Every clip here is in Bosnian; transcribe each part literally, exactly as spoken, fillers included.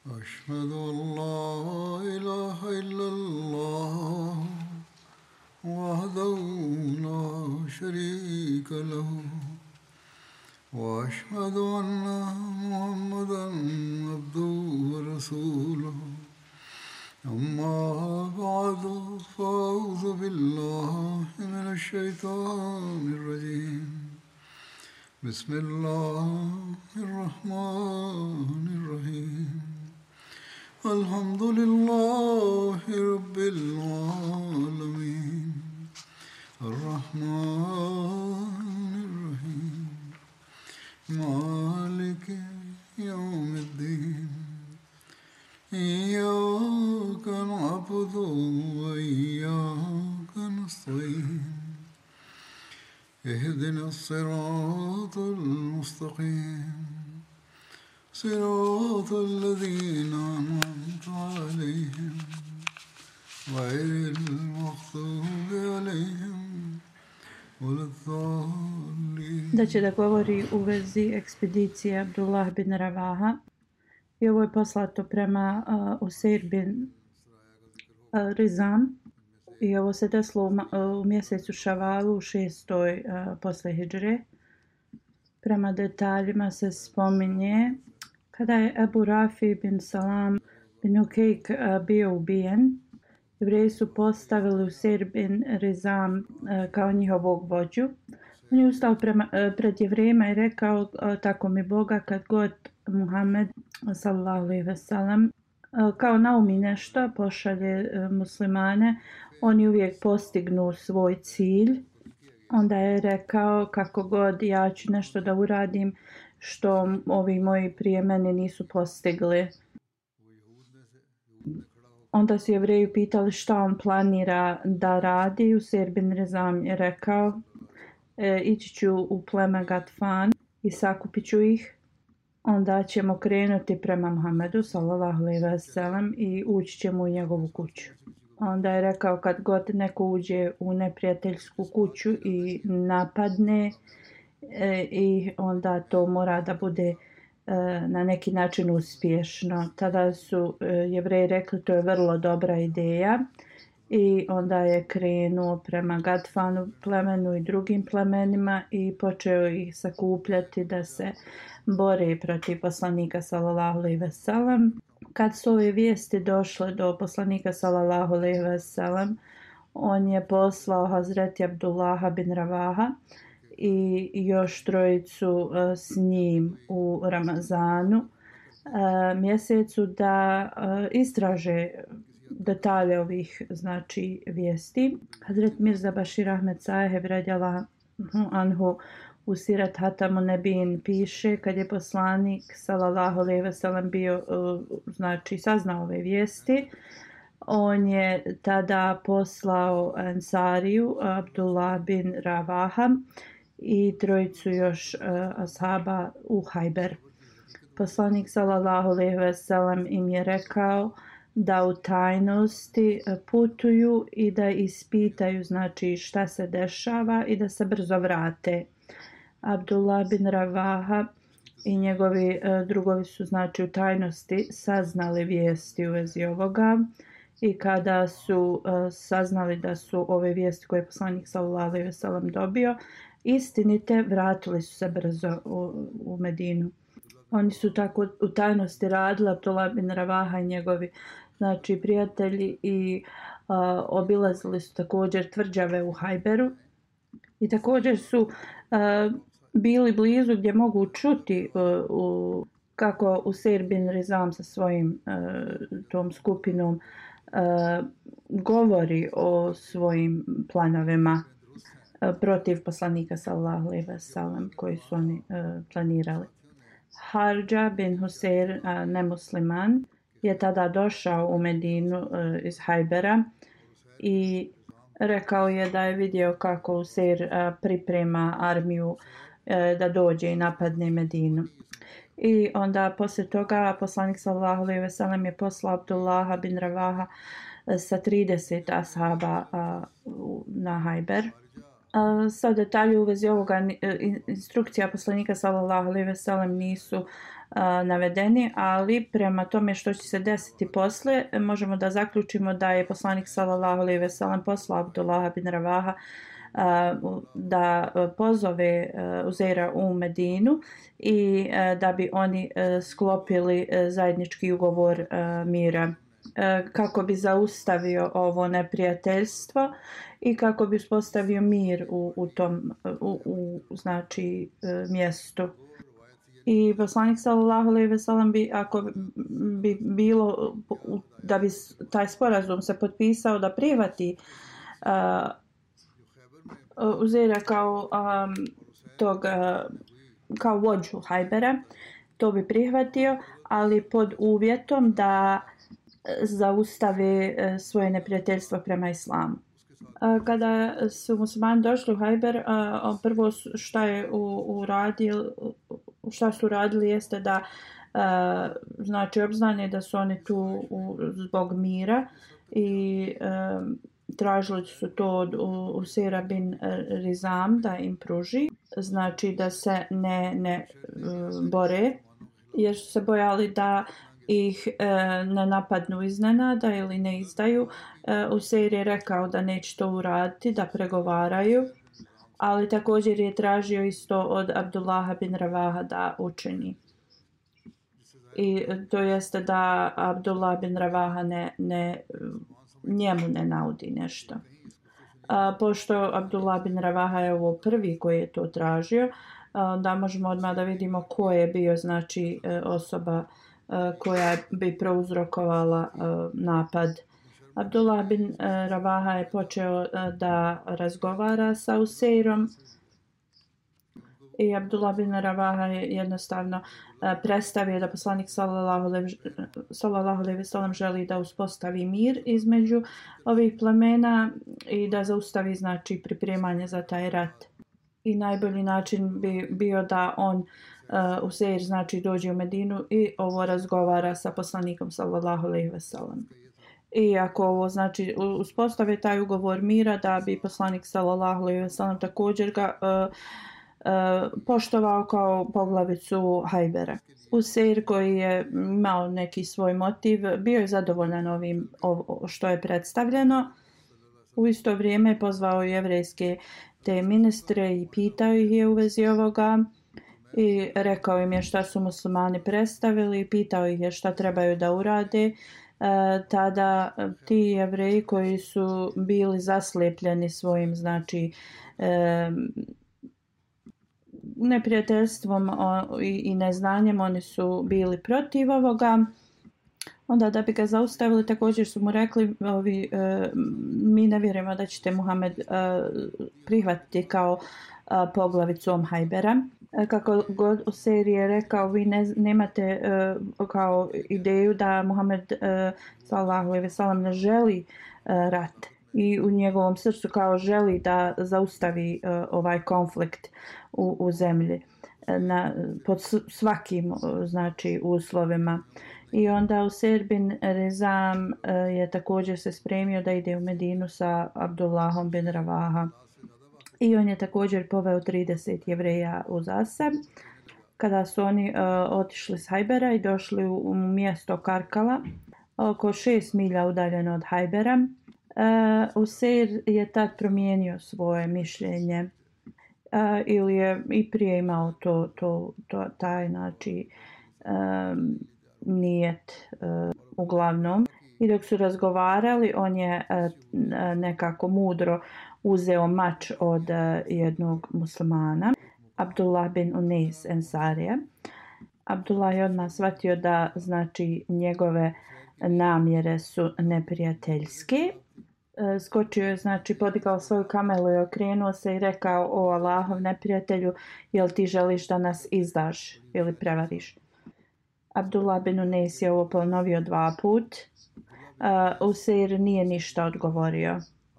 أشهد أن لا إله إلا الله وحده لا شريك له وأشهد أن محمدا عبده ورسوله أما بعد فأعوذ بالله من الشيطان الرجيم بسم الله الرحمن الرحيم الحمد لله رب العالمين الرحمن الرحيم مالك يوم الدين إياك نعبد وإياك نستعين اهدنا الصراط المستقيم صراط الذين أنعمت عليهم غير المغضوب عليهم ولا الضالين. Da će da govori u vezi ekspedicije Abdullah bin Ravaha. I ovo je poslato prema uh, Useir bin uh, Rizam. I ovo se desilo u, uh, u mjesecu Šavalu u šestoj uh, posle hidžre. Prema detaljima se spominje kada je Ebu Rafi bin Salam bin Ukejk uh, bio ubijen. Jevreji su postavili Useir bin Rizam uh, kao njihovog vođu. On je ustao prema, uh, pred Jevrejima i rekao uh, tako mi Boga kad god Muhammed sallallahu alejhi ve sellem kao naumi nešto pošalje muslimane, oni uvijek postignu svoj cilj. Onda je rekao kako god ja ću nešto da uradim što ovi moji prije mene nisu postigli. Onda su Jevreji pitali šta on planira da radi. Useir bin Rizam je rekao e, ići ću u pleme Gatfan i sakupit ću ih. Onda ćemo krenuti prema Muhammedu sallallahu alejhi ve sellem i ući ćemo u njegovu kuću. Onda je rekao kad god neko uđe u neprijateljsku kuću i napadne e, i onda to mora da bude e, na neki način uspješno. Tada su e, Jevreji rekli to je vrlo dobra ideja i onda je krenuo prema Gatfanu plemenu i drugim plemenima i počeo ih sakupljati da se bore protiv poslanika sallallahu alejhi ve sellem. Kad su ove vijesti došle do poslanika sallallahu alejhi ve sellem, on je poslao Hazreti Abdullaha bin Ravaha i još trojicu s njim u Ramazanu mjesecu da istraže detalje ovih znači vijesti. Hazret Mirza Bashir Ahmed Saheb radijallahu anhu u Sirat Hatamun Nebin piše kad je poslanik sallallahu alejhi ve sellem bio znači saznao ove vijesti, on je tada poslao Ensariju Abdullah bin Ravaha i trojicu još uh, ashaba u Hajber. Poslanik sallallahu alejhi ve sellem im je rekao da u tajnosti putuju i da ispitaju znači šta se dešava i da se brzo vrate. Abdullah bin Ravaha i njegovi uh, drugovi su znači u tajnosti saznali vijesti u vezi ovoga i kada su uh, saznali da su ove vijesti koje je poslanik sallallahu alejhi ve sellem dobio istinite, vratili su se brzo u, u Medinu. Oni su tako u tajnosti radili, Abdullah bin Ravaha i njegovi znači prijatelji i uh, obilazili su također tvrđave u Hajberu i također su uh, bili blizu gdje mogu čuti uh, u, kako Useir bin Rizam sa svojim uh, tom skupinom uh, govori o svojim planovima uh, protiv poslanika sallallahu alejhi ve sellem koji su oni uh, planirali. Harđa bin Huseir uh, nemusliman je tada došao u Medinu uh, iz Hajbera i rekao je da je vidio kako Useir uh, priprema armiju uh, da dođe i napadne Medinu. I onda poslije toga poslanik sallallahu alejhi ve sellem je poslao Abdullaha bin Ravaha sa trideset ashaba uh, na Hajber. Uh, sa detalje u vezi ovoga instrukcija poslanika sallallahu alejhi ve sellem nisu uh, navedeni, ali prema tome što će se desiti posle, možemo da zaključimo da je poslanik sallallahu alejhi ve sellem poslao Abdullaha bin Ravaha da pozove Uzeira u Medinu i da bi oni sklopili zajednički ugovor mira kako bi zaustavio ovo neprijateljstvo i kako bi uspostavio mir u, u tom u, u znači mjestu. I poslanik sallallahu alejhi ve sellem bi, ako bi bilo da bi taj sporazum se potpisao da prihvati uh, Uzeira kao um, tog uh, kao vođu Hajbera, to bi prihvatio, ali pod uvjetom da zaustave uh, svoje neprijateljstvo prema islamu. Uh, kada su muslimani došli u Hajber, uh, prvo šta je uradio šta su radili jeste da uh, znači obznane da su oni tu u, zbog mira i um, tražili su to od Useira bin Rizam da im pruži, znači da se ne, ne uh, bore jer su se bojali da ih uh, ne napadnu iznenada ili ne izdaju. Uh, Useir je rekao da neće to uraditi, da pregovaraju, ali također je tražio isto od Abdullaha bin Ravaha da učini. I to jeste da Abdullah bin Ravaha ne, ne, njemu ne naudi nešto. A, pošto Abdullah bin Ravaha je ovo prvi koji je to tražio, a, da možemo odmah da vidimo ko je bio znači osoba a, koja bi prouzrokovala a, napad. Abdullah bin Ravaha je počeo da razgovara sa Useirom i Abdullah bin Ravaha je jednostavno predstavio da poslanik sallallahu alejhi ve sellem želi da uspostavi mir između ovih plemena i da zaustavi znači pripremanje za taj rat. I najbolji način bi bio da on uh, Useir znači dođe u Medinu i ovo razgovara sa poslanikom sallallahu alejhi ve sellem. I ako ovo znači uspostave taj ugovor mira, da bi poslanik sallallahu alejhi ve sellem također ga uh, uh, poštovao kao poglavicu Hajbera. Useir koji je imao neki svoj motiv, bio je zadovoljan ovim ovo što je predstavljeno. U isto vrijeme je pozvao jevrejske te ministre i pitao ih je u vezi ovoga i rekao im je šta su muslimani predstavili i pitao ih je šta trebaju da urade. E, tada ti jevreji koji su bili zaslijepljeni svojim znači e, neprijateljstvom o, i, i neznanjem, oni su bili protiv ovoga. Onda da bi ga zaustavili također su mu rekli ovi, e, mi ne vjerujemo da ćete Muhammed e, prihvatiti kao e, poglavicom Hajbera. E, kako god u seriji je rekao, vi ne, nemate e, kao ideju da Muhammed e, sallallahu alejhi ve sellem ne želi e, rat i u njegovom srcu kao želi da zaustavi e, ovaj konflikt u, u zemlji na, pod svakim znači uslovima. I onda Useir bin Rizam je također se spremio da ide u Medinu sa Abdullahom bin Ravaha. I on je također poveo trideset jevreja uza sebe. Kada su oni uh, otišli s Hajbera i došli u, u mjesto Karkala, oko šest milja udaljeno od Hajbera, uh, Useir je tad promijenio svoje mišljenje. Uh, ili je i prije imao to, to, to taj znači um, nijet uh, uglavnom. I dok su razgovarali, on je uh, nekako mudro uzeo mač od uh, jednog muslimana, Abdullah bin Unais Ensarija. Abdullah je odmah shvatio da znači njegove namjere su neprijateljske. Uh, skočio je, znači podigao svoju kamelu i okrenuo se i rekao: o Allahov neprijatelju, jel ti želiš da nas izdaš ili prevariš? Abdullah bin Unais je ovo ponovio dva put. Uh, Useir nije ništa odgovorio.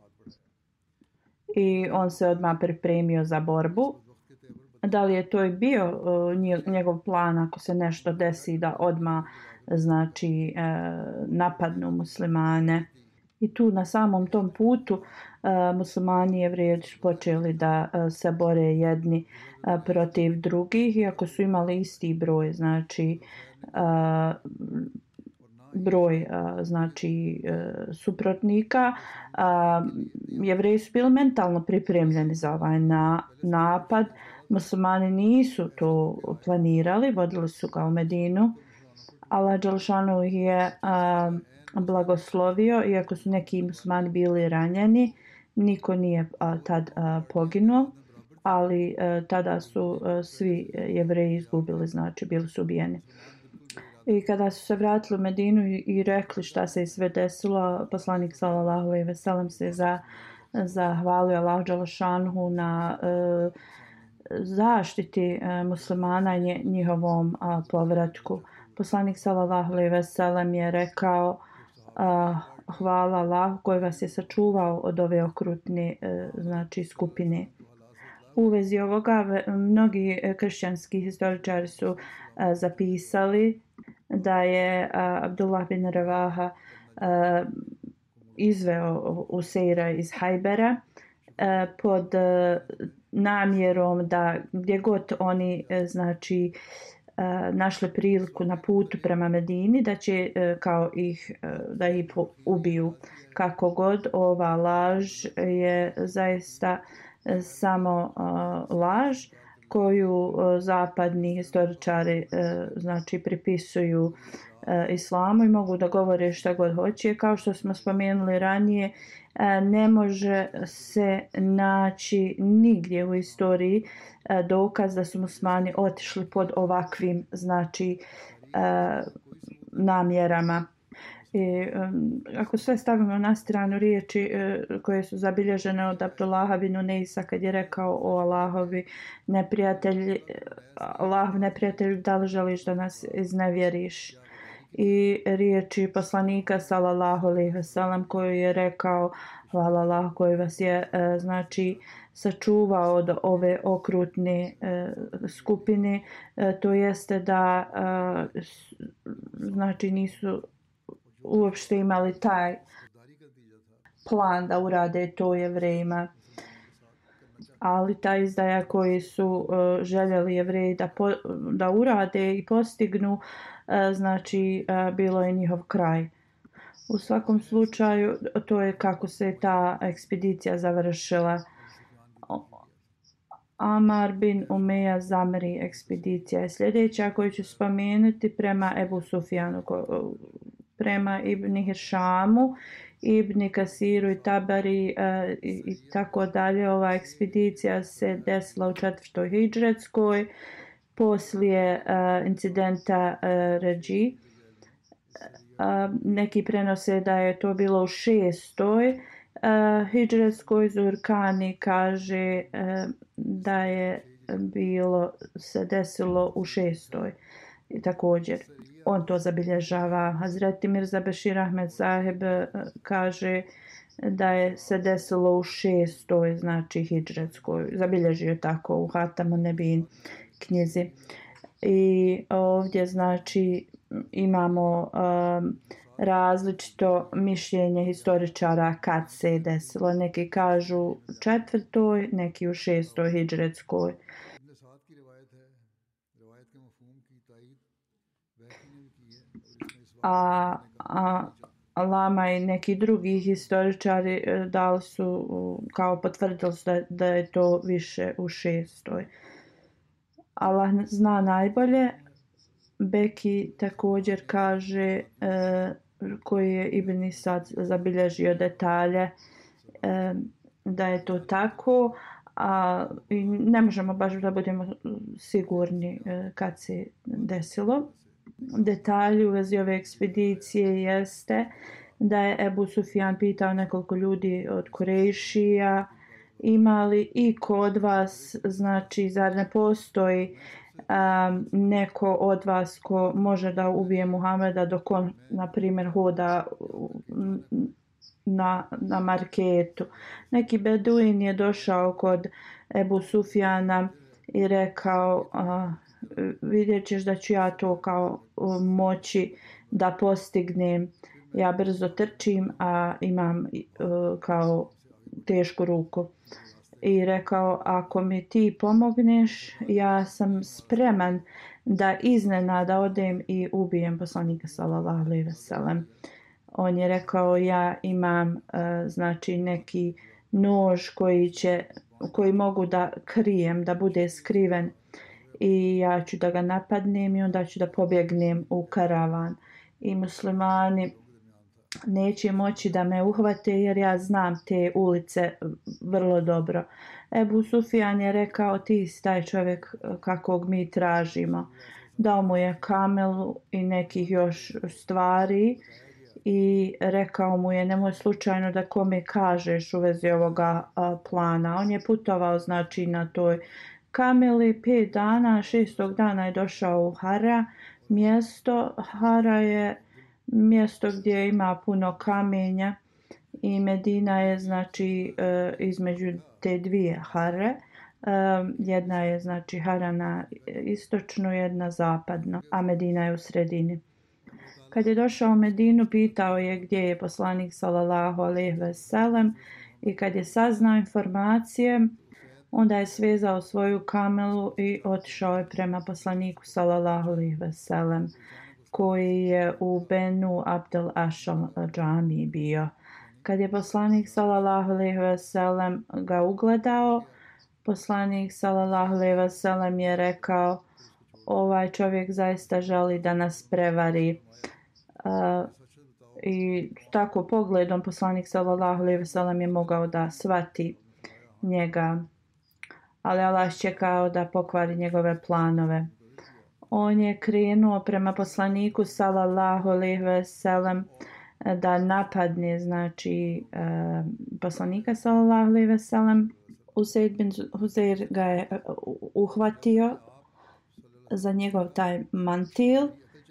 I on se odmah pripremio za borbu. Da li je to i bio uh, njegov plan ako se nešto desi da odmah znači uh, napadnu muslimane? I tu na samom tom putu uh, muslimani i jevreji su počeli da uh, se bore jedni uh, protiv drugih, iako su imali isti broj, znači uh, broj uh, znači uh, suprotnika. Uh, jevreji su bili mentalno pripremljeni za ovaj na, napad. Muslimani nisu to planirali, vodili su ga u Medinu. Allah dželešanu ih je uh, blagoslovio, iako su neki muslimani bili ranjeni, niko nije uh, tad uh, poginuo, ali uh, tada su uh, svi jevreji izgubili, znači bili su ubijeni. I kada su se vratili u Medinu i, i rekli šta se sve desilo, poslanik sallallahu alejhi ve sellem se za zahvalio Allahu dželešanu na uh, zaštiti uh, muslimana i njihovom uh, povratku. Poslanik sallallahu alejhi ve sellem je rekao uh, hvala Allahu koji vas je sačuvao od ove okrutne uh, znači skupine. U vezi ovoga mnogi kršćanski historičari su uh, zapisali da je uh, Abdullah bin Ravaha uh, izveo Useira iz Hajbera uh, pod uh, namjerom da gdje god oni uh, znači uh, našli priliku na putu prema Medini da će uh, kao ih uh, da ih ubiju. Kako god, ova laž je zaista uh, samo uh, laž koju uh, zapadni historičari uh, znači pripisuju uh, islamu i mogu da govore šta god hoće. Kao što smo spomenuli ranije, uh, ne može se naći nigdje u istoriji uh, dokaz da su muslimani otišli pod ovakvim znači uh, namjerama. I, um, ako sve stavimo na stranu riječi uh, koje su zabilježene od Abdullaha bin Uneisa kad je rekao o Allahovi neprijatelji, Allahov neprijatelju, da li želiš da nas iznevjeriš? I riječi poslanika sallallahu alejhi ve sellem koji je rekao hvala Allah koji vas je uh, znači sačuvao od ove okrutne uh, skupine, uh, to jeste da uh, znači nisu uopšte imali taj plan da urade to Jevrejima. Ali ta izdaja koji su uh, željeli Jevreji da, po, da urade i postignu, uh, znači uh, bilo je njihov kraj. U svakom slučaju to je kako se ta ekspedicija završila. Amar bin Umeja Zamri ekspedicija je sljedeća koju ću spomenuti prema Ebu Sufjanu, prema Ibn Hišamu, Ibn Kasiru i Tabari uh, i, i tako dalje. Ova ekspedicija se desila u četvrtoj hidžretskoj poslije uh, incidenta uh, Ređi. Uh, neki prenose da je to bilo u šestoj uh, hidžretskoj. Zurkani kaže uh, da je bilo se desilo u šestoj i također on to zabilježava. Hazreti Mirza Bešir Ahmed Saheb kaže da je se desilo u šestoj znači hidžretskoj, zabilježio tako u Hatamu Nebin knjizi. I ovdje znači imamo um, različito mišljenje historičara kad se desilo. Neki kažu u četvrtoj, neki u šestoj hidžretskoj. A, a Lama i neki drugi historičari dali su kao potvrdili su da, da je to više u šestoj. Allah zna najbolje. Beki također kaže e, koji je Ibn Sad zabilježio detalje e, da je to tako, a i ne možemo baš da budemo sigurni e, kad se desilo. Detalji u vezi ove ekspedicije jeste da je Ebu Sufjan pitao nekoliko ljudi od Kurejšija ima li i kod vas, znači zar ne postoji um, neko od vas ko može da ubije Muhameda dok on na primjer hoda na, na marketu. Neki beduin je došao kod Ebu Sufjana i rekao uh, vidjet ćeš da ću ja to kao moći da postignem. ja brzo trčim, a imam uh, kao tešku ruku. I rekao, ako mi ti pomogneš, ja sam spreman da iznenada odem i ubijem poslanika sallallahu alejhi ve sellem. On je rekao, ja imam uh, znači neki nož koji će koji mogu da krijem, da bude skriven, i ja ću da ga napadnem i onda ću da pobjegnem u karavan. I muslimani neće moći da me uhvate jer ja znam te ulice vrlo dobro. Ebu Sufjan je rekao, ti si taj čovjek kakvog mi tražimo. Dao mu je kamelu i nekih još stvari i rekao mu je, nemoj slučajno da kome kažeš u vezi ovoga a, plana. On je putovao znači na toj kameli pet dana, šestog dana je došao u Hara. Mjesto Hara je mjesto gdje ima puno kamenja i Medina je znači e, između te dvije Hare. E, jedna je znači Hara na istočno, jedna zapadno, a Medina je u sredini. Kad je došao u Medinu, pitao je gdje je poslanik sallallahu alejhi ve sellem, i kad je saznao informacije, onda je svezao svoju kamelu i otišao je prema poslaniku sallallahu alejhi ve sellem, koji je u Benu Abdel Ašal džamiji bio. Kad je poslanik sallallahu alejhi ve sellem ga ugledao, poslanik sallallahu alejhi ve sellem je rekao, ovaj čovjek zaista želi da nas prevari. Uh, I tako pogledom poslanik sallallahu alejhi ve sellem je mogao da shvati njega, ali Allah čekao da pokvari njegove planove. On je krenuo prema poslaniku sallallahu alejhi ve sellem da napadne znači uh, poslanika sallallahu alejhi ve sellem. Usaid bin Huzair ga je uhvatio za njegov taj mantil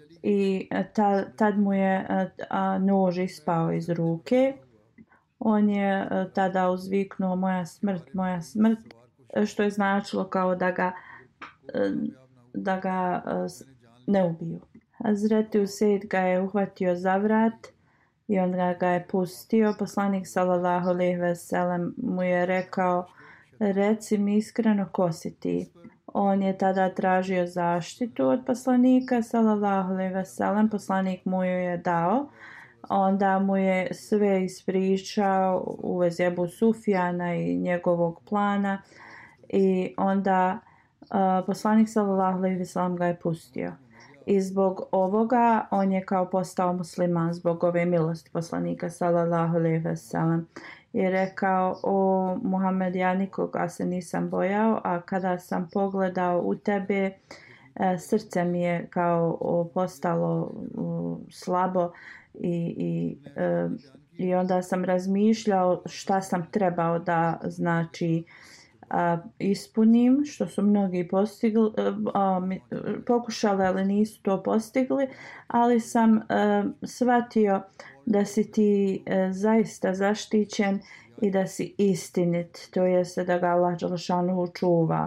i ta, tad mu je a, nož ispao iz ruke. On je a, tada uzviknuo moja smrt, moja smrt, što je značilo kao da ga, a, da ga a, ne ubiju. Hazreti Usaid ga je uhvatio za vrat i on ga, ga je pustio. Poslanik sallallahu alejhi ve sellem mu je rekao, reci mi iskreno ko si ti. On je tada tražio zaštitu od poslanika sallallahu alejhi ve sellem. Poslanik mu ju je dao. Onda mu je sve ispričao u vezi Ebu Sufjana i njegovog plana. I onda uh, poslanik sallallahu alejhi ve sellem ga je pustio. I zbog ovoga on je kao postao musliman, zbog ove milosti poslanika sallallahu alejhi ve sellem. I rekao, o Muhammed, ja nikoga se nisam bojao, a kada sam pogledao u tebe, srce mi je kao postalo slabo i, i, i onda sam razmišljao šta sam trebao da znači ispunim, što su mnogi postigli, pokušali, ali nisu to postigli, ali sam shvatio da si ti e, zaista zaštićen i da si istinit, to jest da ga Allah dželešanu čuva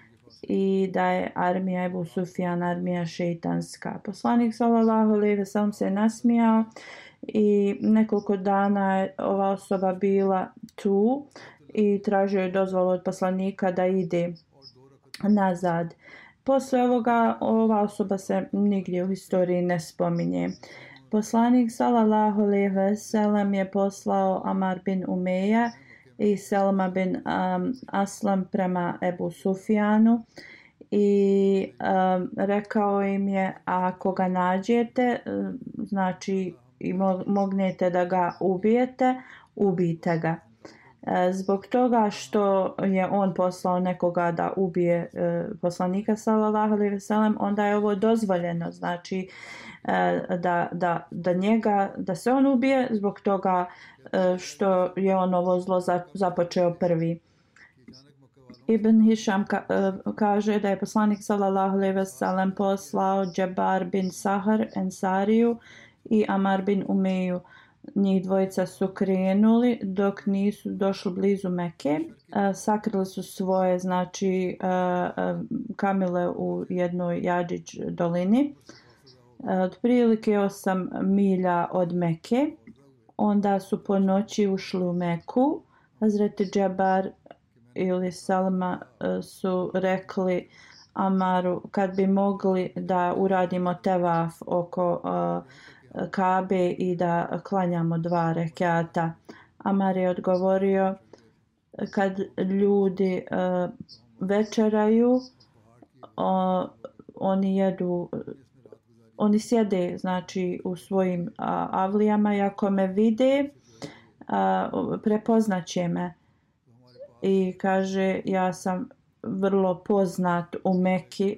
i da je armija Ebu Sufjan armija šeitanska. Poslanik sallallahu alejhi ve sellem se nasmijao i nekoliko dana je ova osoba bila tu i tražio je dozvolu od poslanika da ide nazad. Posle ovoga ova osoba se nigdje u historiji ne spominje. Poslanik sallallahu alejhi ve sellem je poslao Amar bin Umeja i Selma bin um, Aslam prema Ebu Sufjanu i um, rekao im je, ako ga nađete, znači i mognete da ga ubijete, ubijte ga. Zbog toga što je on poslao nekoga da ubije poslanika sallallahu alejhi ve sellem, onda je ovo dozvoljeno, znači da, da, da njega, da se on ubije zbog toga što je on ovo zlo započeo prvi. Ibn Hišam ka, kaže da je poslanik sallallahu alejhi ve sellem poslao Džabar bin Sahar Ensariju i Amar bin Umeju. Njih dvojica su krenuli dok nisu došli blizu Mekke. Sakrili su svoje znači kamile u jednoj Jadžić dolini otprilike osam milja od Mekke. Onda su po noći ušli u Meku. Hazreti Džabar ili Salma su rekli Amaru kad bi mogli da uradimo tevaf oko uh, Kabe i da klanjamo dva rekata. Amar je odgovorio kad ljudi uh, večeraju uh, oni jedu oni sjede znači u svojim uh, avlijama i ako me vide uh, prepoznaće me i kaže ja sam vrlo poznat u Meki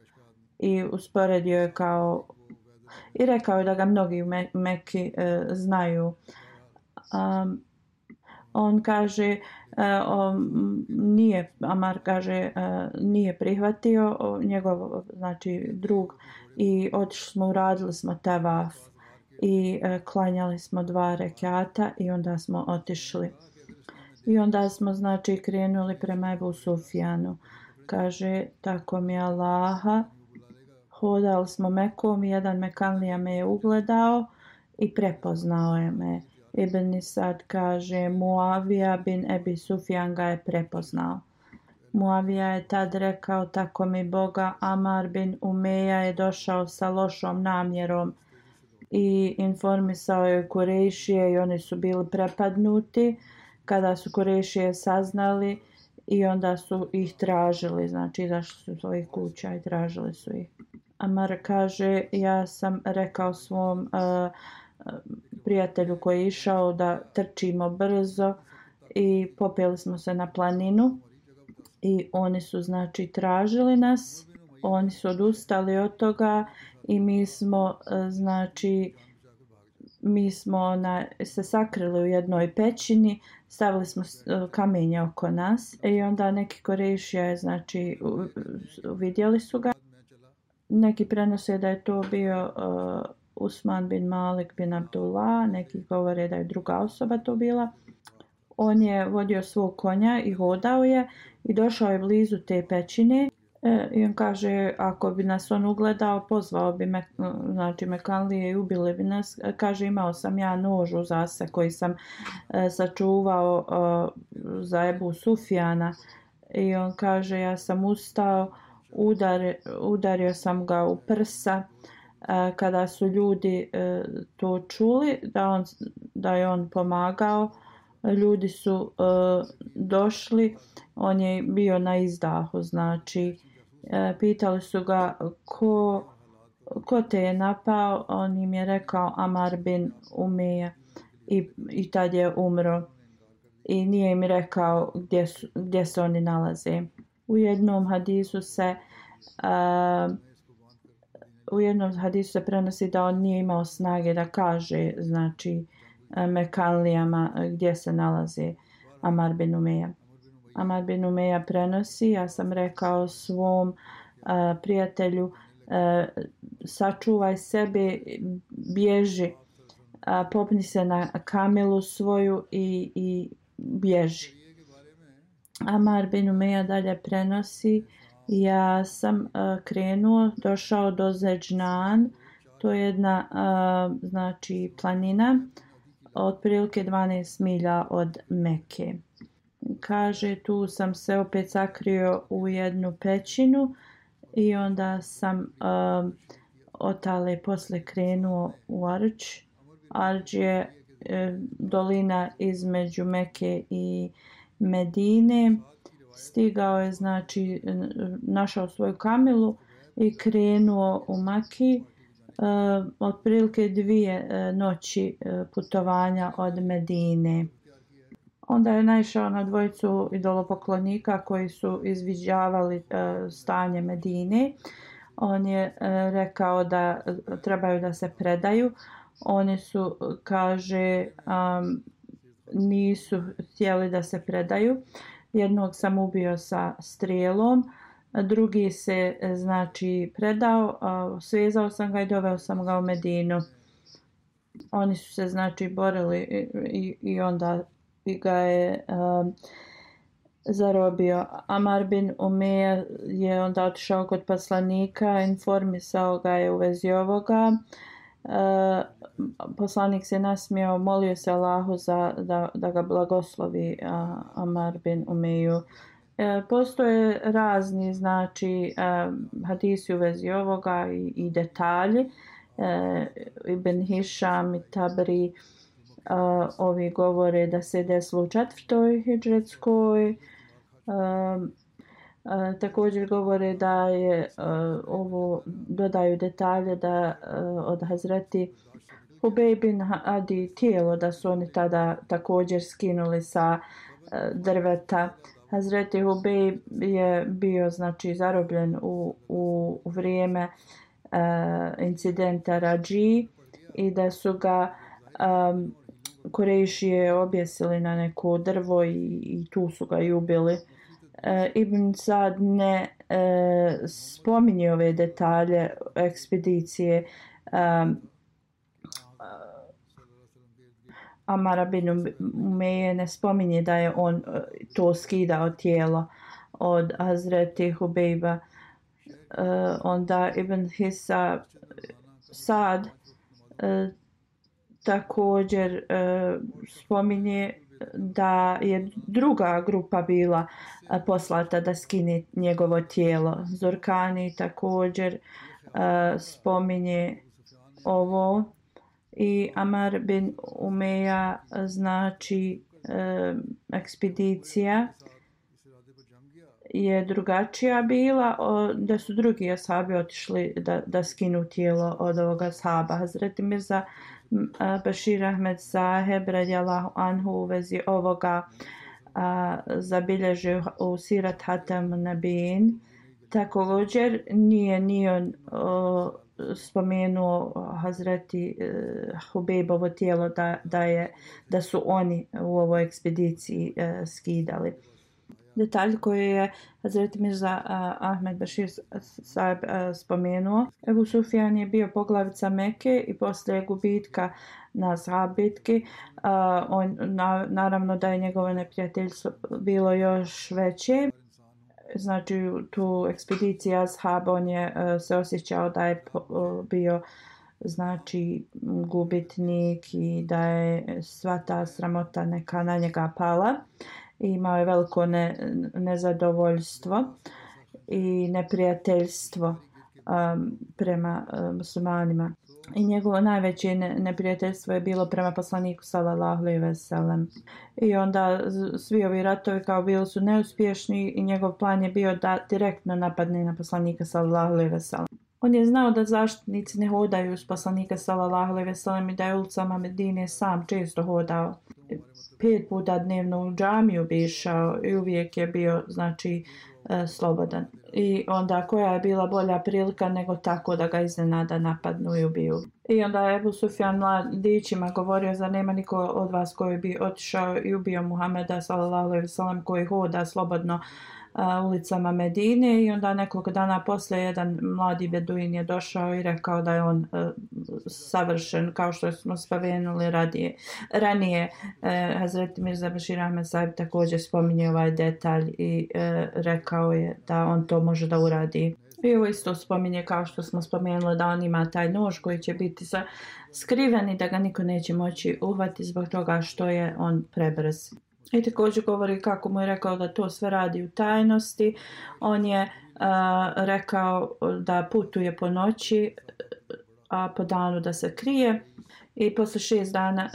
i usporedio je kao i rekao je da ga mnogi u Meki uh, znaju. Um, on kaže uh, on, nije Amar kaže uh, nije prihvatio uh, njegov znači drug i otišli smo uradili smo tevaf i uh, klanjali smo dva rekata i onda smo otišli. I onda smo znači krenuli prema Ebu Sufjanu. Kaže tako mi Allaha hodali smo Mekom i jedan Mekanlija me je ugledao i prepoznao je me. Ibn Sad kaže Muavija bin Ebi Sufjan ga je prepoznao. Muavija je tad rekao tako mi Boga Amar bin Umeja je došao sa lošom namjerom i informisao je Kurejšije i oni su bili prepadnuti kada su Kurejšije saznali i onda su ih tražili, znači izašli su iz svojih kuća i tražili su ih. Amar kaže ja sam rekao svom uh, prijatelju koji je išao da trčimo brzo i popeli smo se na planinu i oni su znači tražili nas, oni su odustali od toga i mi smo znači mi smo na, se sakrili u jednoj pećini, stavili smo kamenje oko nas i onda neki Kurejšija znači vidjeli su ga. Neki prenose da je to bio uh, Usman bin Malik bin Abdullah, neki govore da je druga osoba to bila. On je vodio svog konja i hodao je i došao je blizu te pećine e, i on kaže ako bi nas on ugledao pozvao bi me, znači Mekanlije i ubili bi nas. Kaže imao sam ja nož uza se koji sam e, sačuvao e, za Ebu Sufjana i on kaže ja sam ustao, udar, udario sam ga u prsa. Kada su ljudi e, to čuli da, on, da je on pomagao, ljudi su e, došli, on je bio na izdahu, znači e, pitali su ga ko, ko te je napao, on im je rekao Amar bin Umeja i, i tad je umro i nije im rekao gdje, su, gdje se oni nalaze. U jednom hadisu se a, U jednom hadisu se prenosi da on nije imao snage da kaže znači Mekanlijama gdje se nalazi Amar bin Umeja. Amar bin Umeja prenosi, ja sam rekao svom uh, prijatelju uh, sačuvaj sebe, bježi, uh, popni se na kamelu svoju i, i bježi. Amar bin Umeja dalje prenosi ja sam uh, krenuo, došao do Zeđnan, to je jedna uh, znači planina, otprilike dvanaest milja od Mekke. Kaže tu sam se opet sakrio u jednu pećinu i onda sam uh, otale posle krenuo u Arđ. Arđ je uh, dolina između Mekke i Medine. Stigao je, znači, našao svoju kamilu i krenuo u Maki. Uh, otprilike dvije uh, noći uh, putovanja od Medine. Onda je naišao na dvojicu idolopoklonika koji su izviđavali uh, stanje Medine. On je uh, rekao da trebaju da se predaju. Oni su, kaže, um, nisu htjeli da se predaju. Jednog sam ubio sa strijelom, drugi se znači predao, svezao sam ga i doveo sam ga u Medinu. Oni su se znači borili i, i onda ga je um, zarobio. Amar bin Umeja je onda otišao kod poslanika, informisao ga je u vezi ovoga. E, poslanik se nasmijao, molio se Allahu za, da, da ga blagoslovi a, Amar bin Umeju. E, postoje razni znači e, hadisi u vezi ovoga i, i detalji. E, Ibn Hišam i Tabri a, ovi govore da se desilo u četvrtoj hidžretskoj. Um, a, također govore da je a, ovo dodaju detalje da a, od Hazreti Hubej bin Adi tijelo da su oni tada također skinuli sa a, drveta. Hazreti Hubej je bio znači zarobljen u, u vrijeme a, incidenta Rađi i da su ga um, Kurejšije objesili na neko drvo i, i tu su ga i ubili. E, Ibn Sad ne e, spominje ove detalje ekspedicije um, Amara bin Umeje, ne spominje da je on to skidao tijelo od Hazreti Hubejba. E, onda Ibn Hisa Sad e, također e, spominje da je druga grupa bila e, poslata da skine njegovo tijelo. Zorkani također e, spominje ovo i Amar bin Umeja znači e, ekspedicija je drugačija bila, o, da su drugi ashabi otišli da, da skinu tijelo od ovoga ashaba. Hazreti Mirza Bashir Ahmed Saheb radijallahu anhu u vezi ovoga a, zabilježio u Sirat Hatam Nabin. Također nije ni on o, spomenuo Hazreti e, Hubejbovo tijelo da, da, je, da su oni u ovoj ekspediciji e, skidali. Detalj koji je Hazreti Mirza Ahmed Bashir Saheb spomenuo. Ebu Sufjan je bio poglavica Mekke i poslije gubitka na Ashab bitki, on, na, naravno da je njegovo neprijateljstvo bilo još veće. Znači tu ekspedicija Ashab on je se osjećao da je bio znači gubitnik i da je sva ta sramota neka na njega pala. Imao je veliko ne, nezadovoljstvo i neprijateljstvo um, prema uh, muslimanima. I njegovo najveće ne, neprijateljstvo je bilo prema poslaniku sallallahu alejhi ve sellem. I onda svi ovi ratovi kao bili su neuspješni i njegov plan je bio da direktno napadne na poslanika sallallahu alejhi ve sellem. On je znao da zaštitnici ne hodaju uz poslanika sallallahu alejhi ve sellem i da je ulicama Medine sam često hodao. Pet puta dnevno u džamiju bi išao i uvijek je bio znači e, slobodan. I onda koja je bila bolja prilika nego tako da ga iznenada napadnu i ubiju. I onda je Ebu Sufjan mladićima govorio da nema niko od vas koji bi otišao i ubio Muhameda sallallahu alejhi ve sellem koji hoda slobodno a, ulicama Medine. I onda nekoliko dana poslije jedan mladi beduin je došao i rekao da je on a, savršen, kao što smo spomenuli radije. Ranije e, Hazreti Mirza Bashir Ahmed Saheb također spominje ovaj detalj i e, rekao je da on to može da uradi. I ovo isto spominje kao što smo spomenuli da on ima taj nož koji će biti sa skriven i da ga niko neće moći uhvati zbog toga što je on prebrz. I također govori kako mu je rekao da to sve radi u tajnosti. On je uh, rekao da putuje po noći, a po danu da se krije. I posle šest dana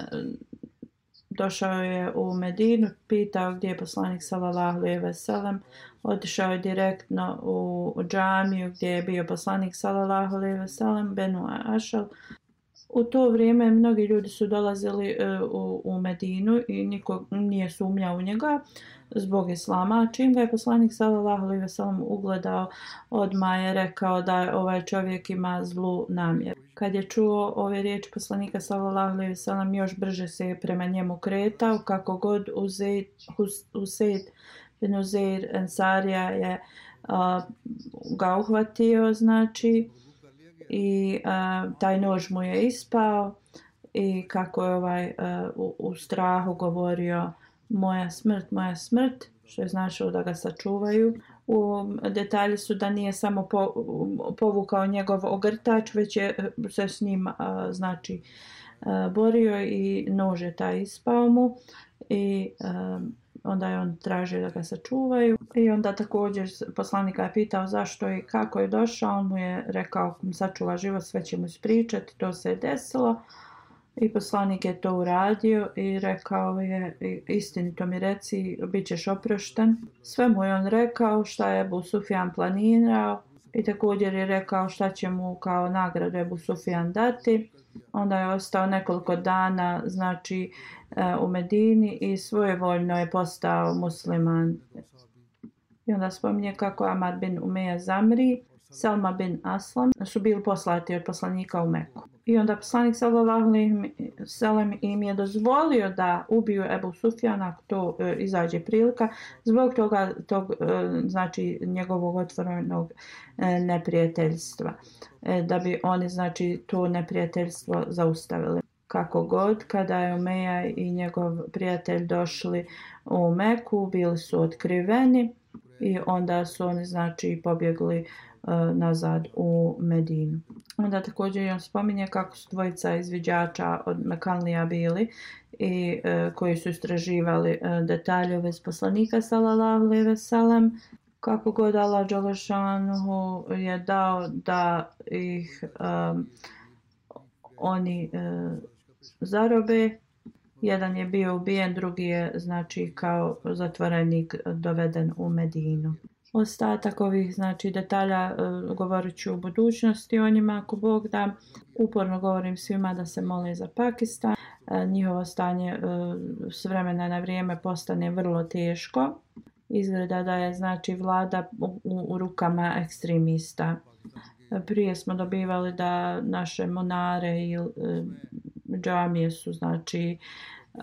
došao je u Medinu, pitao gdje je poslanik sallallahu alejhi ve sellem. Otišao je direktno u, u džamiju gdje je bio poslanik sallallahu alejhi ve sellem, Benu Ašal. U to vrijeme mnogi ljudi su dolazili uh, u, u Medinu i niko nije sumnjao u njega zbog islama. Čim ga je poslanik sallallahu alejhi ve sellem ugledao, odmah je rekao da ovaj čovjek ima zlu namjeru. Kad je čuo ove riječi poslanika sallallahu alejhi ve sellem, još brže se je prema njemu kretao, kako god Uzeid, Useid bin Uzeir Ensarija je uh, ga uhvatio, znači, i uh, taj nož mu je ispao i kako je ovaj uh, u, u strahu govorio moja smrt, moja smrt. što je značilo da ga sačuvaju. U detalji su da nije samo po, povukao njegov ogrtač, već je se s njim a, znači a, borio i nož je taj ispao mu i a, onda je on tražio da ga sačuvaju i onda također poslanik ga je pitao zašto i kako je došao, on mu je rekao sačuva život, sve će mu ispričati, to se je desilo. I poslanik je to uradio i rekao je, istinito mi reci, bit ćeš oprošten. Sve mu je on rekao šta je Ebu Sufjan planirao i također je rekao šta će mu kao nagradu Ebu Sufjan dati. Onda je ostao nekoliko dana znači u Medini i svojevoljno je postao musliman. I onda spominje kako Amar bin Umeja Zamri, Selma bin Aslam su bili poslati od poslanika u Meku. I onda poslanik sallallahu alejhi ve sellem im je dozvolio da ubiju Ebu Sufjana ako to e, izađe prilika zbog toga tog e, znači njegovog otvorenog e, neprijateljstva e, da bi oni znači to neprijateljstvo zaustavili. Kako god, kada je Umeja i njegov prijatelj došli u Meku, bili su otkriveni i onda su oni znači pobjegli nazad u Medinu. Onda također on spominje kako su dvojica izviđača od Mekanlija bili i e, koji su istraživali e, detalje bez poslanika sallallahu alejhi ve sellem. Kako god Allah dželešanu je dao da ih um, oni e, zarobe. Jedan je bio ubijen, drugi je znači kao zatvorenik doveden u Medinu. Ostatak ovih znači detalja e, govorit ću u budućnosti o njima ako Bog da. Uporno govorim svima da se mole za Pakistan. E, njihovo stanje e, s vremena na vrijeme postane vrlo teško. Izgleda da je znači vlada u, u rukama ekstremista. E, prije smo dobivali da naše monare i e, džamije su znači e,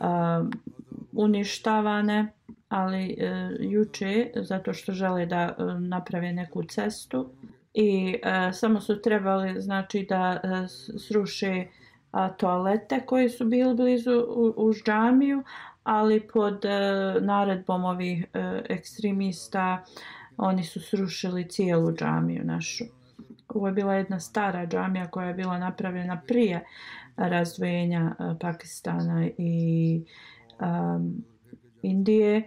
uništavane. Ali e, juče, zato što žele da e, naprave neku cestu i e, samo su trebali znači da e, sruše a, toalete koji su bili blizu u, uz džamiju, ali pod e, naredbom ovih e, ekstremista oni su srušili cijelu džamiju našu. Ovo je bila jedna stara džamija koja je bila napravljena prije razdvojenja e, Pakistana i um, Indije.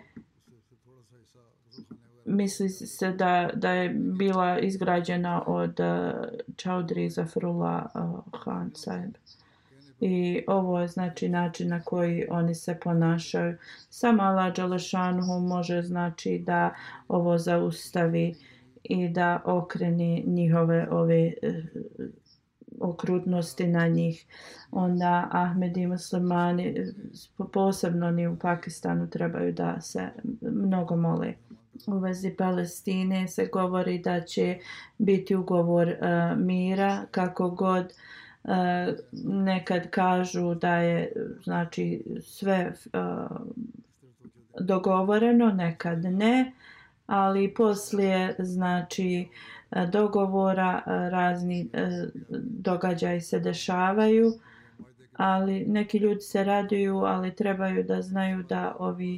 Misli se da, da je bila izgrađena od uh, Chaudhry Zafrullah uh, Khan Sahib. I ovo je znači način na koji oni se ponašaju. Samo Allah dželešanuhu može znači da ovo zaustavi i da okreni njihove ove uh, okrutnosti na njih. Onda Ahmedi muslimani posebno ni u Pakistanu trebaju da se mnogo mole. U vezi Palestine se govori da će biti ugovor uh, mira, kako god uh, nekad kažu da je znači sve uh, dogovoreno, nekad ne, ali poslije znači dogovora razni događaji se dešavaju, ali neki ljudi se raduju, ali trebaju da znaju da ovi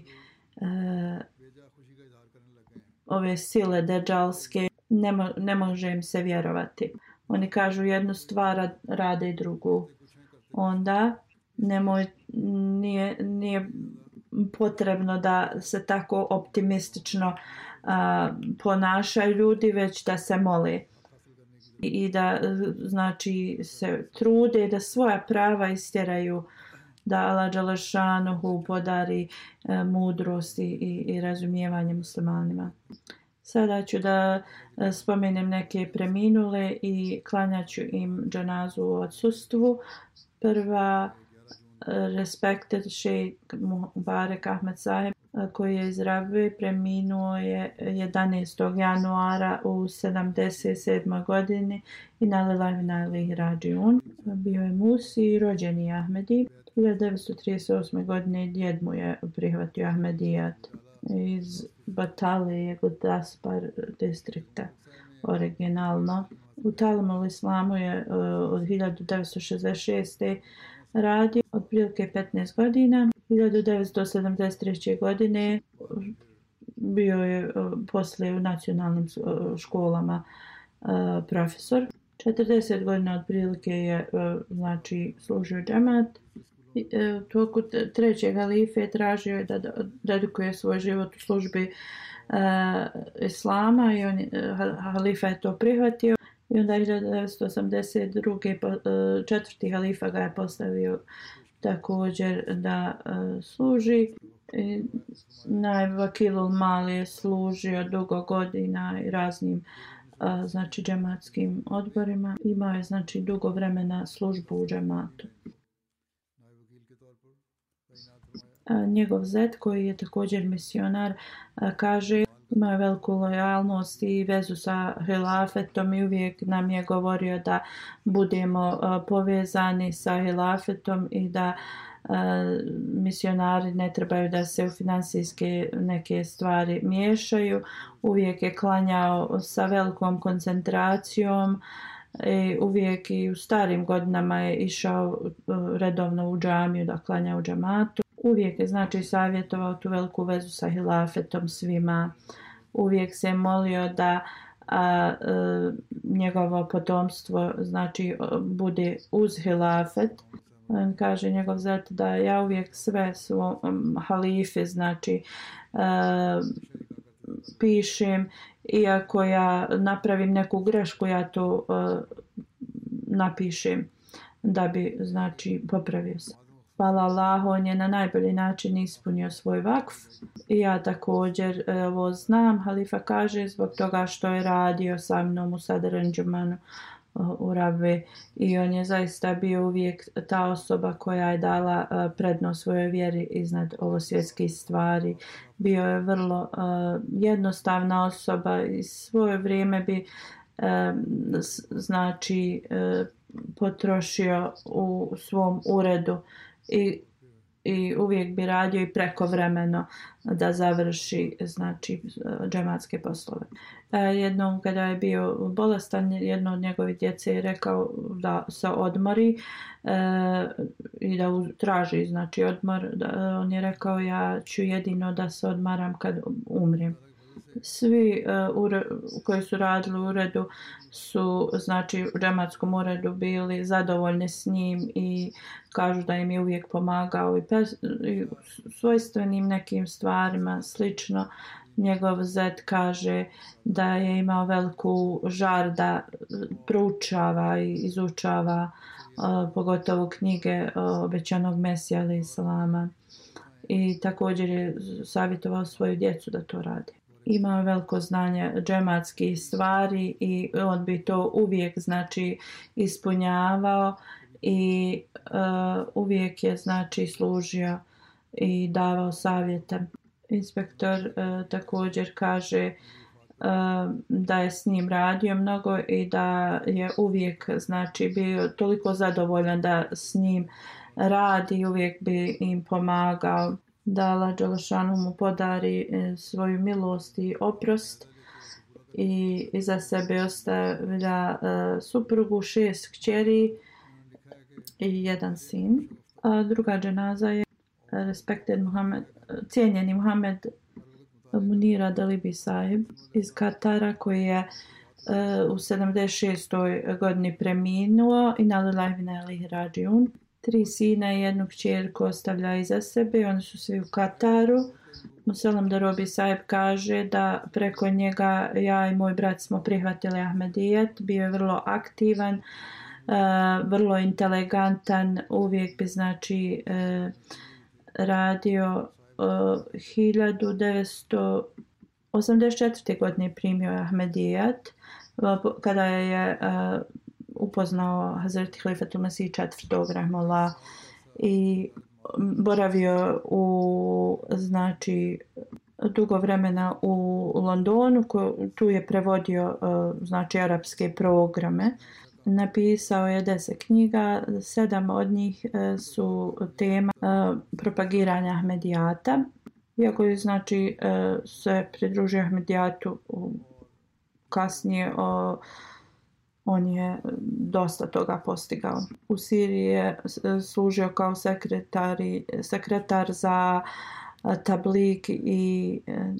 ove sile deđalske ne, mo, ne može im se vjerovati. Oni kažu jednu stvar, rade i drugu. Onda nemoj, nije, nije potrebno da se tako optimistično a, ponašaju ljudi, već da se mole i, i da znači se trude da svoja prava istjeraju, da Allah dželešanuhu podari e, mudrost i, i razumijevanje muslimanima. Sada ću da e, spomenem neke preminule i klanjaću im dženazu u odsustvu. Prva respected Sheikh Mubarak Ahmed Sahib koji je iz Rabve, preminuo je jedanaestog januara u sedamdeset sedmoj godini i na lillahi wa inna ilaihi rađiun. Bio je Musi i rođeni Ahmedi. hiljadu devetsto trideset osme godine djed mu je prihvatio Ahmedijat iz Batalije Gurdaspar distrikta originalno. U Talimul Islamu je uh, od hiljadu devetsto šezdeset šeste radio otprilike petnaest godina. hiljadu devetsto sedamdeset treće godine bio je poslije u nacionalnim školama profesor. četrdeset godina otprilike je znači služio džemat. U toku trećeg halife tražio je da dedikuje svoj život u službi islama i on, halifa je to prihvatio. I onda hiljadu devetsto osamdeset druge. četvrti halifa ga je postavio također da uh, služi. Najvakilul Mal je služio dugo godina i raznim uh, znači džematskim odborima. Imao je znači dugo vremena službu u džematu. Uh, njegov zet koji je također misionar uh, kaže imao je veliku lojalnost i vezu sa hilafetom i uvijek nam je govorio da budemo uh, povezani sa hilafetom i da uh, misionari ne trebaju da se u finansijske neke stvari miješaju. Uvijek je klanjao sa velikom koncentracijom i uvijek i u starim godinama je išao uh, redovno u džamiju da klanja u džamatu. Uvijek je znači savjetovao tu veliku vezu sa hilafetom svima. Uvijek se molio da a, a, njegovo potomstvo znači bude uz hilafet. On kaže njegov zet da ja uvijek sve svo um, halife znači a, pišem, iako ja napravim neku grešku ja to a, napišem da bi znači popravio se. Hvala Allahu, on je na najbolji način ispunio svoj vakf. I ja također ovo znam, halifa kaže, zbog toga što je radio sa mnom u Sadr Anđumanu u Rabve. I on je zaista bio uvijek ta osoba koja je dala prednost svojoj vjeri iznad ovo svjetskih stvari. Bio je vrlo uh, jednostavna osoba i svoje vrijeme bi uh, znači uh, potrošio u svom uredu. I, i uvijek bi radio i prekovremeno da završi znači džematske poslove. E, jednom kada je bio bolestan, jedno od njegovih djece je rekao da se odmori e, i da u, traži znači odmor. Da, on je rekao ja ću jedino da se odmaram kad umrem. Svi uh, ure, koji su radili u uredu su znači u džematskom uredu bili zadovoljni s njim i kažu da im je uvijek pomagao i, pes, i svojstvenim nekim stvarima slično. Njegov zet kaže da je imao veliku žar da proučava i izučava uh, pogotovo knjige uh, obećanog Mesija alejhi selama i također je savjetovao svoju djecu da to radi. Imao veliko znanje džematskih stvari i on bi to uvijek znači ispunjavao i uh, uvijek je znači služio i davao savjete. Inspektor uh, također kaže uh, da je s njim radio mnogo i da je uvijek znači bio toliko zadovoljan da s njim radi i uvijek bi im pomagao. Da Allah Đelešanu mu podari svoju milost i oprost i iza sebe ostavlja uh, suprugu, šest kćeri i jedan sin. A druga dženaza je respected Muhammed, cijenjeni Muhammed Munira Dalibi Sahib iz Katara koji je uh, u sedamdeset šestoj godini preminuo i na lillahi wa inna ilaihi rađiun. Tri sina i jednu kćerku ostavlja iza sebe. Oni su svi u Kataru. Muselam Darobi Sahib kaže da preko njega ja i moj brat smo prihvatili Ahmedijet. Bio je vrlo aktivan, uh, vrlo inteligentan. Uvijek bi znači uh, radio uh, hiljadu devetsto osamdeset četvrte godine primio je Ahmedijet uh, kada je uh, upoznao Hazreti Halifatul Mesih četvrtog rahimahullah i boravio u znači dugo vremena u Londonu, ko, tu je prevodio znači arapske programe. Napisao je deset knjiga, sedam od njih su tema propagiranja Ahmedijata. Iako je znači se pridružio Ahmedijatu kasnije, o, on je dosta toga postigao. U Siriji je služio kao sekretari, sekretar za tablik i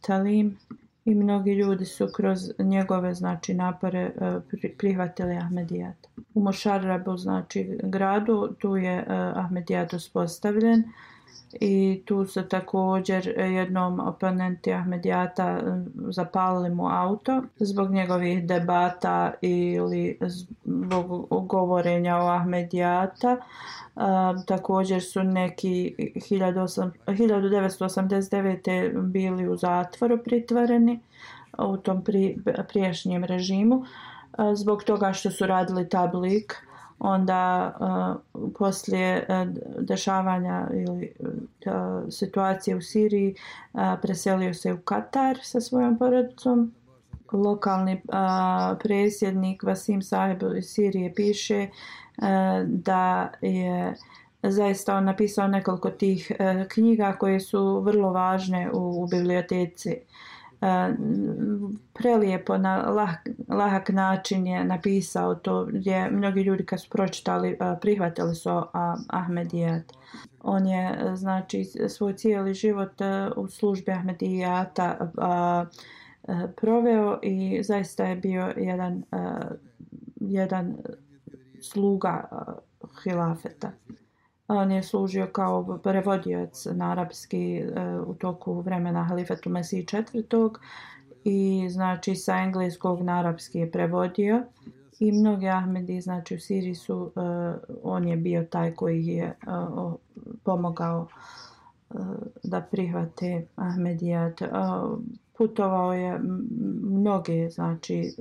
Talim i mnogi ljudi su kroz njegove znači napore prihvatili Ahmedijat. U Mošarabu znači gradu tu je Ahmedijat uspostavljen i tu su također jednom oponenti Ahmedijata zapalili mu auto zbog njegovih debata ili zbog govorenja o Ahmedijata. Uh, također su neki hiljadu devetsto osamdeset devete. bili u zatvoru pritvoreni u tom pri, prijašnjem režimu uh, zbog toga što su radili tablik. Onda uh, poslije uh, dešavanja ili uh, situacije u Siriji uh, preselio se u Katar sa svojom porodicom. Lokalni uh, predsjednik Vasim Saheb iz Sirije piše uh, da je zaista on napisao nekoliko tih uh, knjiga koje su vrlo važne u, u biblioteci. Uh, prelijepo na lah, lahak način je napisao to, gdje mnogi ljudi kad su pročitali uh, prihvatili su uh, Ahmedijat. On je znači svoj cijeli život uh, u službi Ahmedijata uh, uh, proveo i zaista je bio jedan, uh, jedan sluga uh, hilafeta. On je služio kao prevodioc na arapski uh, u toku vremena halifetu Mesih četvrtog. I znači sa engleskog na arapski je prevodio i mnogi Ahmedi znači u Siriji su uh, on je bio taj koji je uh, pomogao uh, da prihvate Ahmedijat. Uh, putovao je mnoge znači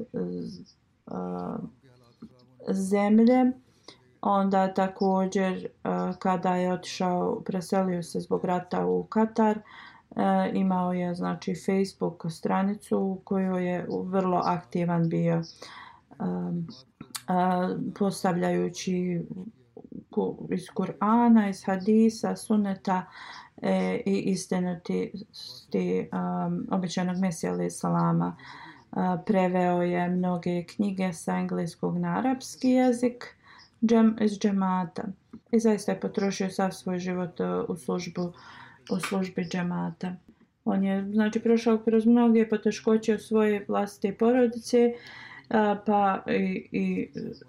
uh, zemlje. Onda također uh, kada je otišao, preselio se zbog rata u Katar, uh, imao je znači Facebook stranicu u kojoj je vrlo aktivan bio, um, uh, postavljajući iz Kur'ana, iz hadisa, suneta e, i istinitosti um, obećanog Mesija alejhi salama. Uh, preveo je mnoge knjige sa engleskog na arapski jezik džem, iz džemata i zaista je potrošio sav svoj život uh, u službu u službi džemata. On je znači prošao kroz mnoge poteškoće u svoje vlastite porodice, uh, pa i, i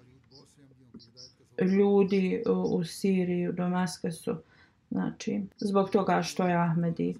ljudi u, u Siriji, u Damaskasu, znači zbog toga što je Ahmedi.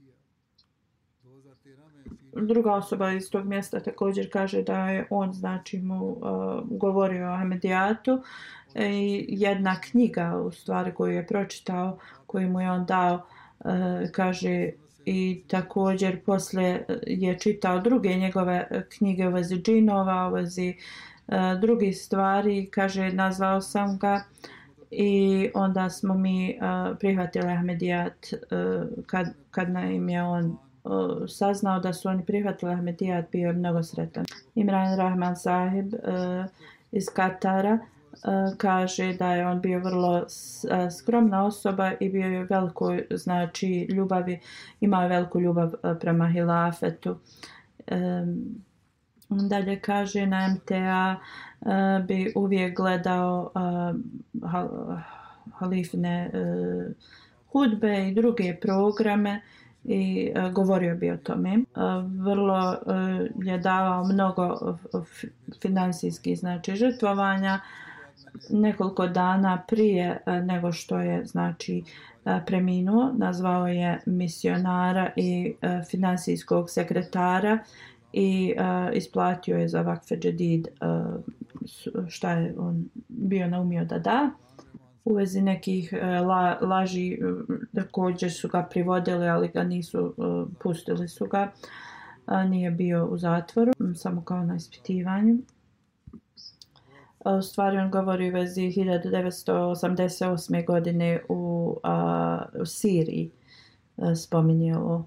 Druga osoba iz tog mjesta također kaže da je on znači mu uh, govorio o Ahmedijatu i jedna knjiga u stvari koju je pročitao, koju mu je on dao, uh, kaže i također posle je čitao druge njegove knjige u vezi džinova, u vezi uh, drugih stvari, kaže nazvao sam ga i onda smo mi uh, prihvatili Ahmedijat uh, kad, kad nam je on saznao da su oni prihvatili Ahmedijat, bio je mnogo sretan. Imran Rahman Sahib uh, iz Katara uh, kaže da je on bio vrlo uh, skromna osoba i bio je veliko znači ljubavi, imao je veliku ljubav uh, prema hilafetu. Um, dalje kaže na M T A uh, bi uvijek gledao uh, hal, halifne uh, hudbe i druge programe i uh, govorio bi o tome. Uh, vrlo uh, je davao mnogo f- finansijskih znači žrtvovanja. Nekoliko dana prije uh, nego što je znači uh, preminuo, nazvao je misionara i uh, finansijskog sekretara i uh, isplatio je za vakfe džedid uh, šta je on bio naumio da da. U vezi nekih la, laži također su ga privodili, ali ga nisu uh, pustili su ga. Uh, nije bio u zatvoru, samo kao na ispitivanju. Uh, u stvari on govori u vezi hiljadu devetsto osamdeset osme. godine u, uh, u Siriji. Uh, spominje ovo.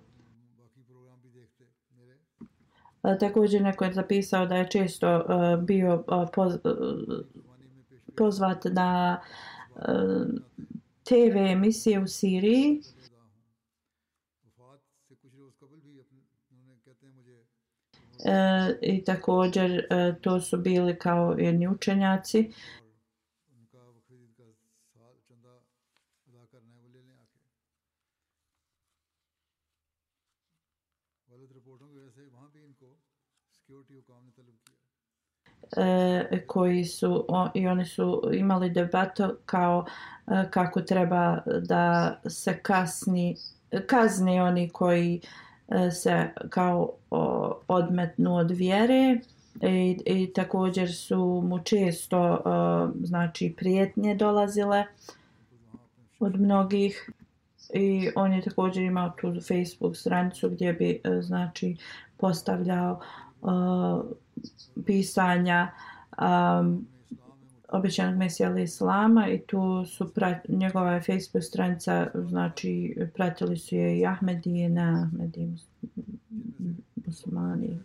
Uh, također neko je zapisao da je često uh, bio uh, poz, uh, pozvat na T V emisije u Siriji. E, I također e, to su bili kao jedni učenjaci. e, koji su o, i oni su imali debatu kao e, kako treba da se kasni kazni oni koji e, se kao o, odmetnu od vjere i, i također su mu često e, znači prijetnje dolazile od mnogih i on je također imao tu Facebook stranicu gdje bi e, znači postavljao uh, pisanja um, obećanog Mesija alejhi selama i tu su prat, njegova Facebook stranica znači pratili su je i Ahmedije, ne Ahmedi, muslimani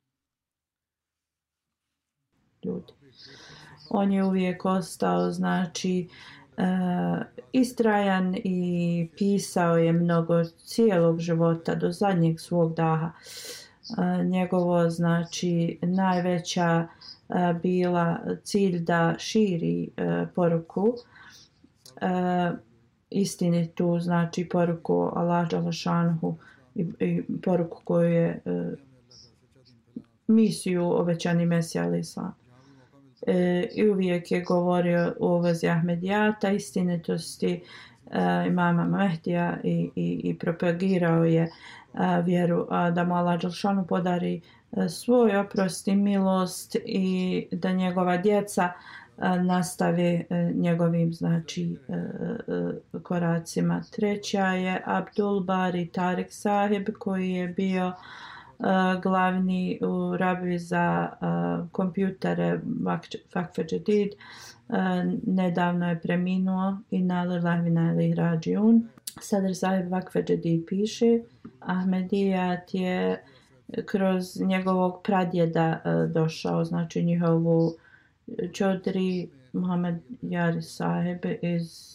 ljudi. On je uvijek ostao znači uh, istrajan i pisao je mnogo cijelog života do zadnjeg svog daha. Uh, njegovo znači najveća uh, bila cilj da širi uh, poruku uh, istinitu znači poruku Allah dželle šanhu i, i poruku koju je uh, misiju obećani Mesija alejhi selam. E, i uvijek je govorio u vezi Ahmedijata, istinitosti e, imama Mehdija i, i, i propagirao je a, vjeru a, da mu Allah dželle šanuhu podari a, svoj oprost i milost i da njegova djeca a, nastave a, njegovim znači a, a, koracima. Treća je Abdul Bari Tarik Sahib koji je bio Uh, glavni u rabi za uh, kompjutere Vakfe Džedid. Uh, nedavno je preminuo i nalila vinali rađiun. Sadr Sahib Vakfe Džedid piše Ahmedijat je kroz njegovog pradjeda uh, došao, znači njihovu čodri Muhammed Jari Sahib iz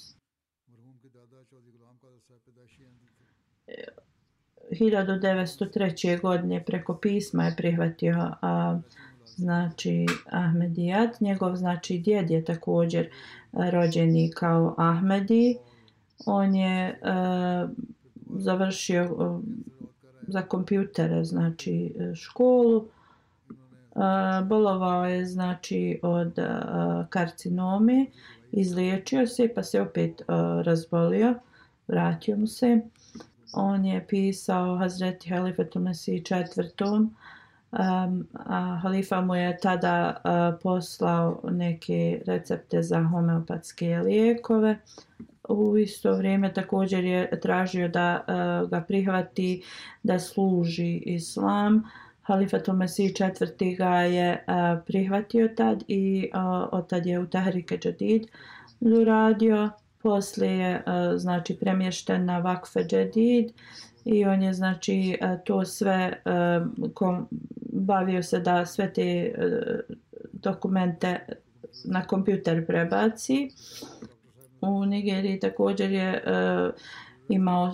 hiljadu devetsto treće. godine preko pisma je prihvatio a, znači Ahmedijat. Njegov znači djed je također a, rođeni kao Ahmedi. On je a, završio a, za kompjutere znači školu. A, bolovao je znači od a, karcinome, izliječio se pa se opet a, razbolio, vratio mu se. On je pisao Hazreti Halifatu Mesih četvrtom. Um, a halifa mu je tada uh, poslao neke recepte za homeopatske lijekove. U isto vrijeme također je tražio da uh, ga prihvati da služi islam. Halifatu Mesih četvrti ga je uh, prihvatio tad i uh, od tad je u Tahrike Džedid uradio. Poslije je znači premješten na Vakfe Džedid i on je znači to sve kom, bavio se da sve te dokumente na kompjuter prebaci. U Nigeriji također je imao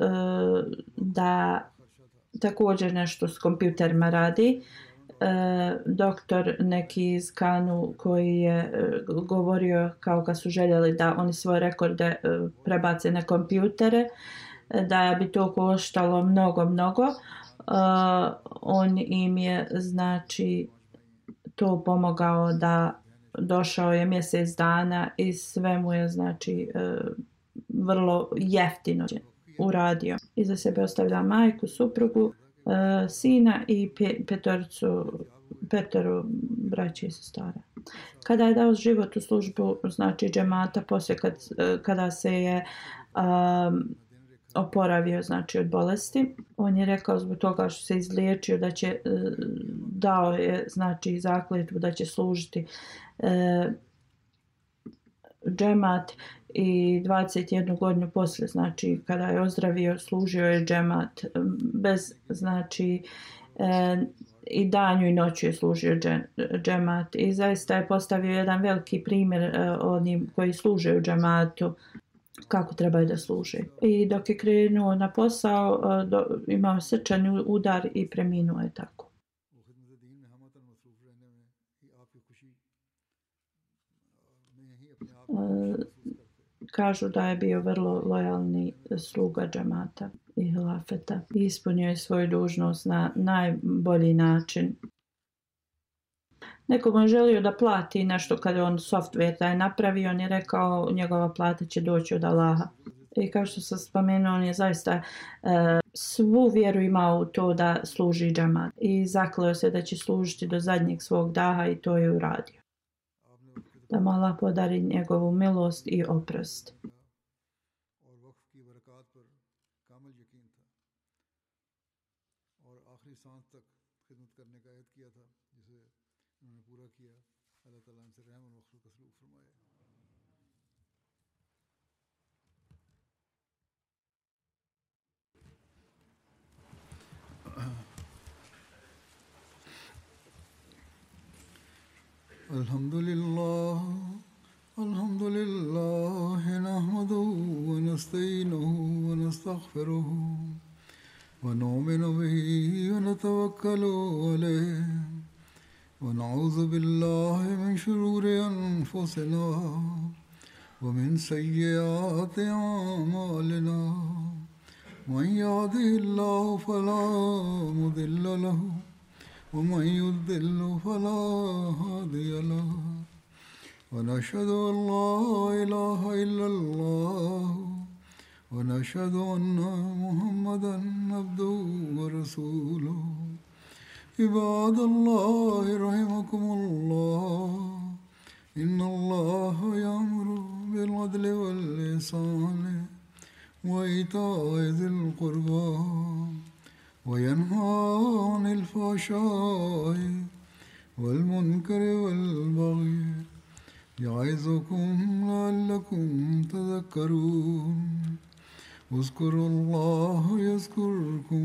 da također nešto s kompjuterima radi. E, doktor neki iz Kanu koji je e, govorio kao kad su željeli da oni svoje rekorde e, prebace na kompjutere, e, da bi to koštalo mnogo, mnogo. E, on im je znači to pomogao da došao je mjesec dana i sve mu je znači e, vrlo jeftino uradio. Iza sebe ostavlja majku, suprugu, Uh, sina i pe, petoricu, petoro braće i sestara. Kada je dao život u službu znači džemata, poslije kad, kada se je um, oporavio znači od bolesti, on je rekao zbog toga što se izliječio da će uh, dao je znači zakletvu da će služiti uh, džemat i dvadeset jednu godinu poslije, znači kada je ozdravio, služio je džemat bez, znači e, i danju i noću je služio džemat i zaista je postavio jedan veliki primjer e, onim koji služe u džematu kako trebaju da služe. I dok je krenuo na posao, e, do, imao srčani udar i preminuo je tako. E, kažu da je bio vrlo lojalni sluga džemata i hilafeta. Ispunio je svoju dužnost na najbolji način. Neko mu je želio da plati nešto kada on software taj napravio, on je rekao njegova plata će doći od Allaha. I kao što sam spomenuo, on je zaista e, svu vjeru imao u to da služi džemat. I zakleo se da će služiti do zadnjeg svog daha i to je uradio. Da mu Allah podari njegovu milost i oprost. Alhamdulillah, alhamdulillah, nahmaduhu wa nasta'inuhu wa nastaghfiruhu wa nu'minu bihi wa natawakkalu alayhi wa na'udhu billahi min shururi anfusina wa min sayyiati a'malina. Man yahdihillahu fala mudilla lahu ومن يضلل فلا هادي له ونشهد أن لا إله إلا الله ونشهد أن محمدا عبده ورسوله عباد الله رحمكم الله إن الله يأمر بالعدل والإحسان وإيتاء ذي القربى وينهى عن الفحشاء والمنكر والبغي يعظكم لعلكم تذكرون اذكروا الله يذكركم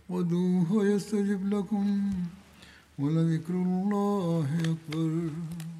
وادعوه يستجب لكم ولذكر الله أكبر.